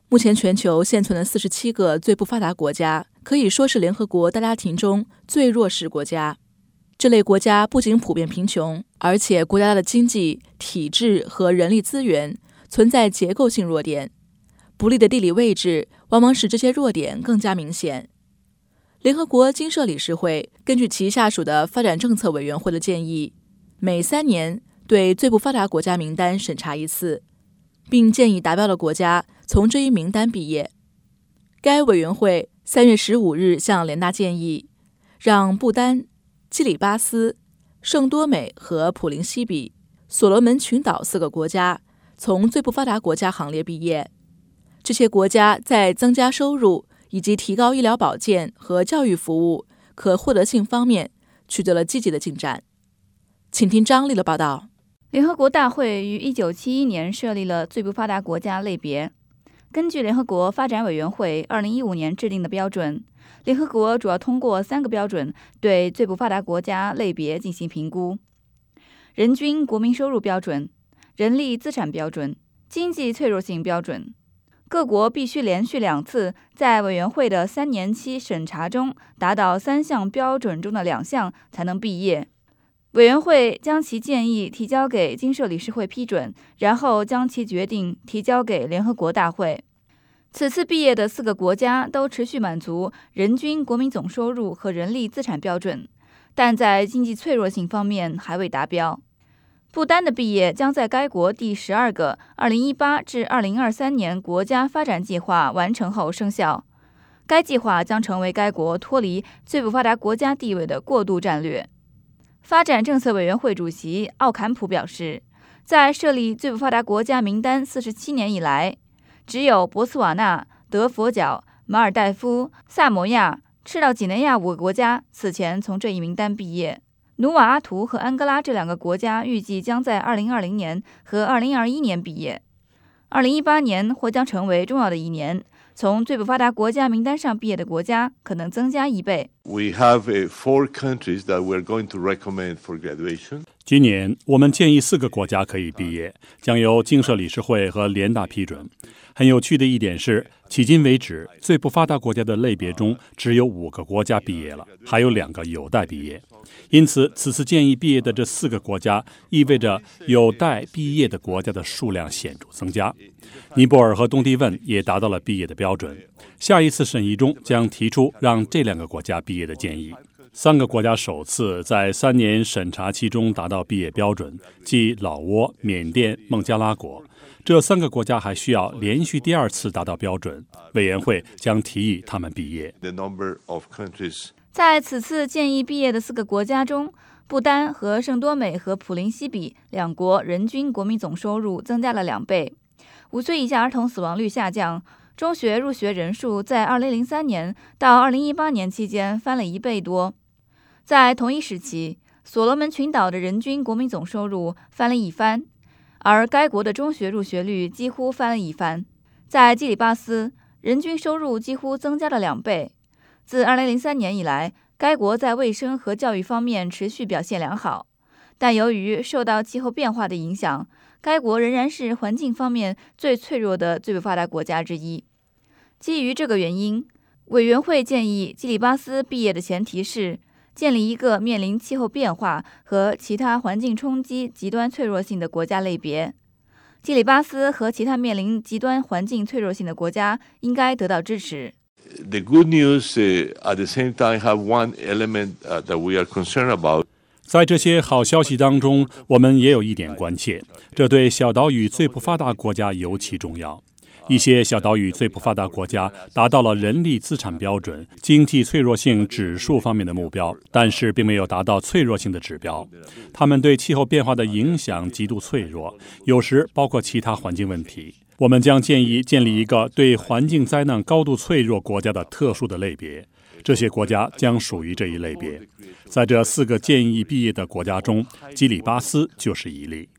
目前全球现存的47个最不发达国家，可以说是联合国大家庭中最弱势国家。这类国家不仅普遍贫穷，而且国家的经济、体制和人力资源存在结构性弱点，不利的地理位置往往使这些弱点更加明显。联合国经社理事会根据其下属的发展政策委员会的建议，每3年对最不发达国家名单审查一次，并建议达标的国家从这一名单毕业。该委员会3月15日向联大建议，让不丹、基里巴斯、圣多美和普林西比、所罗门群岛4个国家从最不发达国家行列毕业。这些国家在增加收入以及提高医疗保健和教育服务可获得性方面取得了积极的进展。请听张丽的报道。 联合国大会于1971年设立了最不发达国家类别。根据联合国发展委员会2015年制定的标准，联合国主要通过3个标准对最不发达国家类别进行评估：人均国民收入标准、人力资产标准、经济脆弱性标准。各国必须连续2次在委员会的3年期审查中达到3项标准中的2项才能毕业。委员会将其建议提交给经社理事会批准，然后将其决定提交给联合国大会。此次毕业的4个国家都持续满足人均国民总收入和人力资产标准，但在经济脆弱性方面还未达标。不丹的毕业将在该国第12个2018至2023年国家发展计划完成后生效。该计划将成为该国脱离最不发达国家地位的过渡战略。发展政策委员会主席奥坎普表示，在设立最不发达国家名单47年以来，只有博茨瓦纳、德佛角、马尔代夫、萨摩亚、赤道几内亚5个国家此前从这一名单毕业。努瓦阿图和安哥拉这2个国家预计将在2020年和2021年毕业。2018年或将成为重要的一年，从最不发达国家名单上毕业的国家可能增加1倍。 We have 4 countries that we're going to recommend for graduation. 今年我们建议4个国家可以毕业，将由经社理事会和联大批准。很有趣的一点是，迄今为止，最不发达国家的类别中只有5个国家毕业了，还有2个有待毕业。因此，此次建议毕业的这4个国家，意味着有待毕业的国家的数量显著增加。尼泊尔和东帝汶也达到了毕业的标准。下一次审议中将提出让这2个国家毕业的建议。3个国家首次在3年审查期中达到毕业标准，即老挝、缅甸、孟加拉国。这3个国家还需要连续第2次达到标准，委员会将提议他们毕业。 在此次建议毕业的4个国家中，不丹和圣多美和普林西比2国人均国民总收入增加了2倍，5岁以下儿童死亡率下降，中学入学人数在2003年到2018年期间翻了1倍多。在同一时期，所罗门群岛的人均国民总收入翻了1番，而该国的中学入学率几乎翻了1番。在基里巴斯，人均收入几乎增加了2倍。自2003年以来，该国在卫生和教育方面持续表现良好，但由于受到气候变化的影响，该国仍然是环境方面最脆弱的最不发达国家之一。基于这个原因，委员会建议基里巴斯毕业的前提是建立一个面临气候变化和其他环境冲击极端脆弱性的国家类别。基里巴斯和其他面临极端环境脆弱性的国家应该得到支持。 The good news, at the same time, have one element that we are concerned about. 在这些好消息当中，我们也有一点关切，这对小岛屿最不发达国家尤其重要。一些小岛屿最不发达国家达到了人力资产标准、经济脆弱性指数方面的目标，但是并没有达到脆弱性的指标。他们对气候变化的影响极度脆弱，有时包括其他环境问题。我们将建议建立一个对环境灾难高度脆弱国家的特殊的类别，这些国家将属于这一类别。在这4个建议毕业的国家中，基里巴斯就是一例。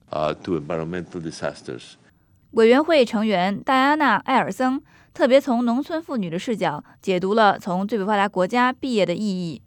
委员会成员戴安娜·埃尔森特别从农村妇女的视角解读了从最不发达国家毕业的意义。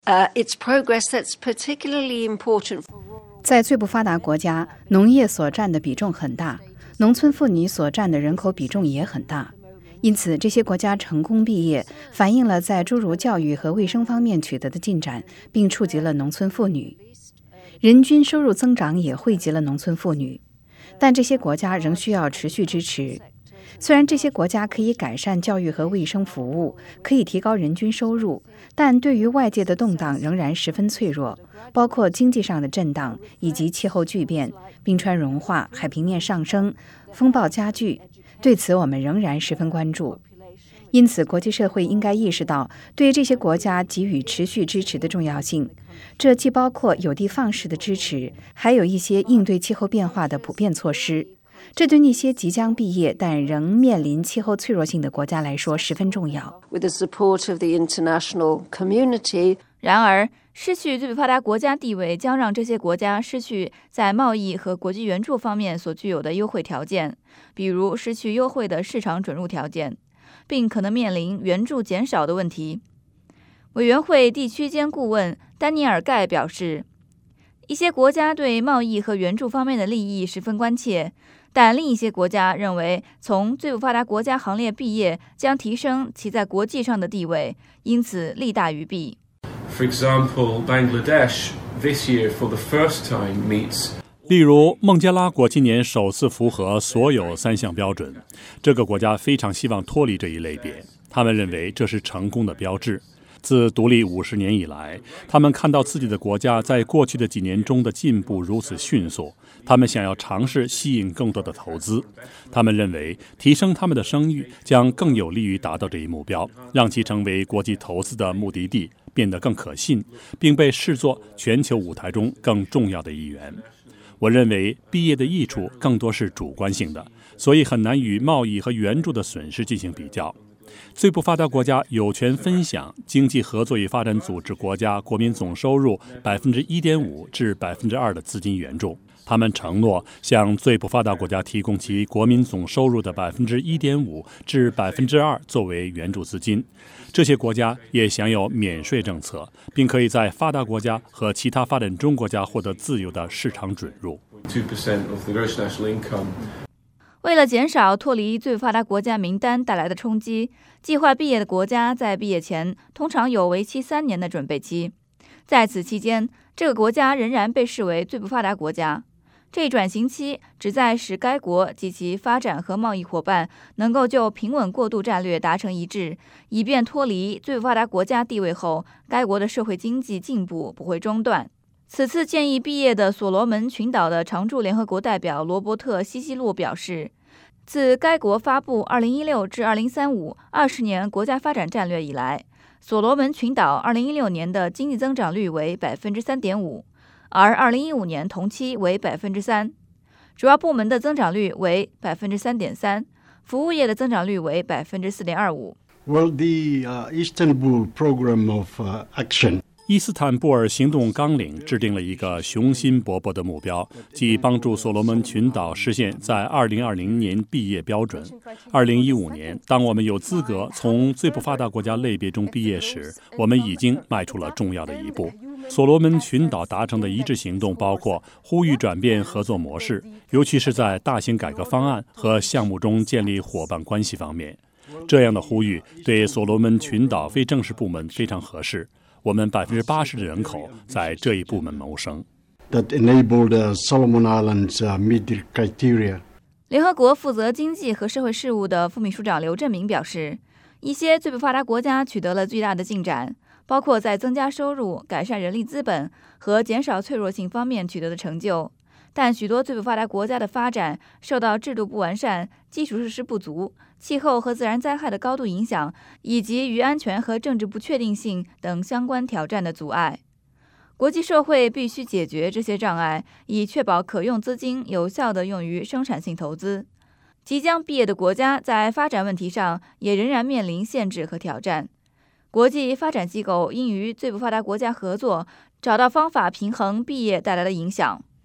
在最不发达国家，农业所占的比重很大，农村妇女所占的人口比重也很大。 因此，这些国家成功毕业，反映了在诸如教育和卫生方面取得的进展，并触及了农村妇女。人均收入增长也惠及了农村妇女，但这些国家仍需要持续支持。虽然这些国家可以改善教育和卫生服务，可以提高人均收入，但对于外界的动荡仍然十分脆弱，包括经济上的震荡以及气候巨变、冰川融化、海平面上升、风暴加剧。对此，我们仍然十分关注。因此，国际社会应该意识到对这些国家给予持续支持的重要性。这既包括有的放矢的支持，还有一些应对气候变化的普遍措施。这对那些即将毕业但仍面临气候脆弱性的国家来说十分重要。 然而，失去最不发达国家地位将让这些国家失去在贸易和国际援助方面所具有的优惠条件，比如失去优惠的市场准入条件，并可能面临援助减少的问题。委员会地区间顾问丹尼尔·盖表示，一些国家对贸易和援助方面的利益十分关切，但另一些国家认为从最不发达国家行列毕业将提升其在国际上的地位，因此利大于弊。 For example, Bangladesh this year for the first time meets 例如，孟加拉国今年首次符合所有3项标准。这个国家非常希望脱离这一类别，他们认为这是成功的标志。自独立50年以来，他们看到自己的国家在过去的几年中的进步如此迅速，他们想要尝试吸引更多的投资。他们认为提升他们的声誉将更有利于达到这一目标，让其成为国际投资的目的地变得更可信，并被视作全球舞台中更重要的一员。我认为毕业的益处更多是主观性的，所以很难与贸易和援助的损失进行比较。最不发达国家有权分享经济合作与发展组织国家国民总收入 1.5% 至 2% 的资金援助。他们承诺向最不发达国家提供其国民总收入的 1.5% 至 2% 作为援助资金。这些国家也享有免税政策，并可以在发达国家和其他发展中国家获得自由的市场准入。 2% of the gross national income。 为了减少脱离最发达国家名单带来的冲击，计划毕业的国家在毕业前通常有为期3年的准备期。在此期间，这个国家仍然被视为最不发达国家。这一转型期旨在使该国及其发展和贸易伙伴能够就平稳过渡战略达成一致，以便脱离最不发达国家地位后，该国的社会经济进步不会中断。此次建议毕业的所罗门群岛的常驻联合国代表罗伯特·西西洛表示，自该国发布2016至2035 20年国家发展战略以来，所罗门群岛2016年的经济增长率为 3.5%， 而2015年同期为 3%， 主要部门的增长率为 3.3%， 服务业的增长率为 4.25%。 Well, the Istanbul Program of Action 伊斯坦布尔行动纲领制定了一个雄心勃勃的目标，即帮助所罗门群岛实现在2020年毕业标准。2015年，当我们有资格从最不发达国家类别中毕业时，我们已经迈出了重要的一步。所罗门群岛达成的一致行动包括呼吁转变合作模式，尤其是在大型改革方案和项目中建立伙伴关系方面。这样的呼吁对所罗门群岛非正式部门非常合适。我们80%的人口在这一部门谋生。 联合国负责经济和社会事务的副秘书长刘振明表示，一些最不发达国家取得了巨大的进展，包括在增加收入、改善人力资本和减少脆弱性方面取得的成就。但许多最不发达国家的发展受到制度不完善、基础设施不足、气候和自然灾害的高度影响，以及与安全和政治不确定性等相关挑战的阻碍。国际社会必须解决这些障碍，以确保可用资金有效地用于生产性投资。即将毕业的国家在发展问题上也仍然面临限制和挑战。国际发展机构应与最不发达国家合作，找到方法平衡毕业带来的影响。